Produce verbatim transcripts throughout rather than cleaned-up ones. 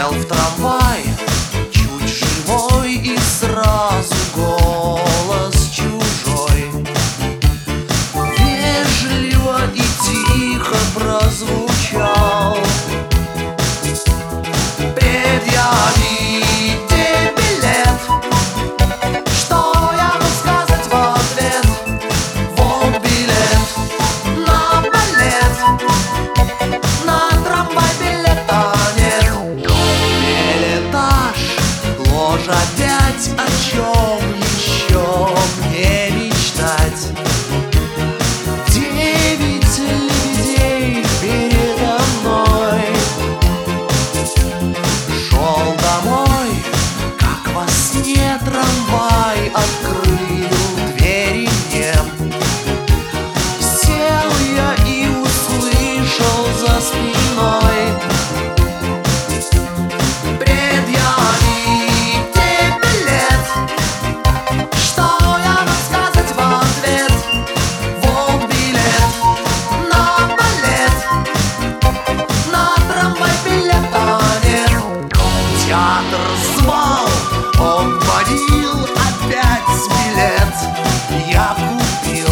Сел в трамвай, чуть живой, и сразу голос чужой вежливо и тихо прозвучал: предъявите билет. Что я мог сказать в ответ? Вот билет на балет, на трамвай билета нет. Билетаж, ложь опять, о чем еще мне мечтать? Девять лебедей передо мной. Шел домой, как во сне, трамвай открыл двери мне. Сел я и услышал за спиной: предъявите билет. Что я мог сказать в ответ? Вот билет на балет, на трамвай билета нет. Театр звал, он манил, опять билет я купил.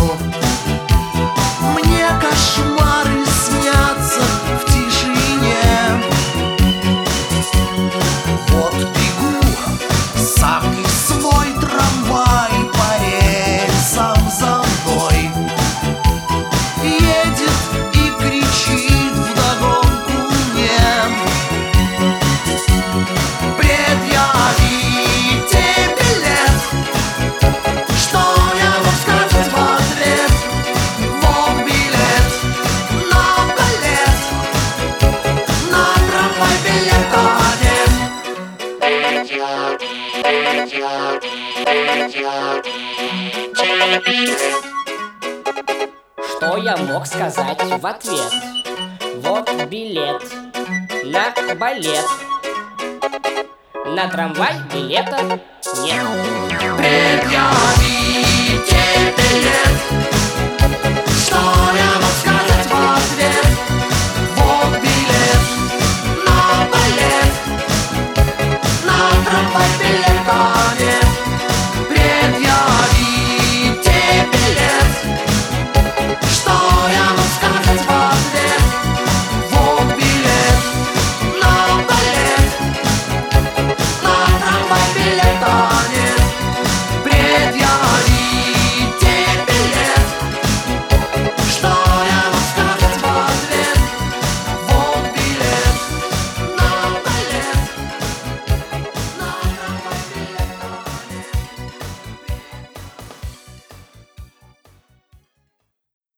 Мне кошмары снятся в тишине. Вот бегу, сам не свой, трамвай по рельсам за мной едет и кричит вдогонку мне: предъявите билет. Что я мог сказать в ответ? Вот билет на балет, на трамвай билета нет. Что я мог сказать в ответ? Вот билет на балет, на трамвай билета нет. Предъявите билет. Что